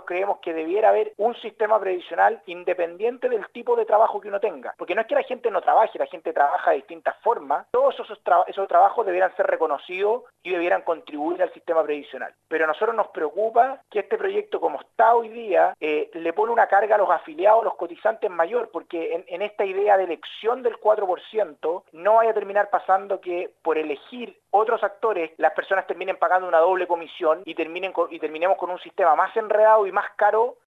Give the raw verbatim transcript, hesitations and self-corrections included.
creemos que debiera haber un sistema previsional independiente del tipo de trabajo que uno tenga. Porque no es que la gente no trabaje, la gente trabaja de distintas formas. Todos esos, tra- esos trabajos debieran ser reconocidos y debieran contribuir al sistema previsional. Pero a nosotros nos preocupa que este proyecto, como está hoy día, eh, le pone una carga a los afiliados, a los cotizantes mayor, porque en, en esta idea de elección del cuatro por ciento no vaya a terminar pasando que por elegir otros actores las personas terminen pagando una doble comisión y, terminen con, y terminemos con un sistema más enredado y más caro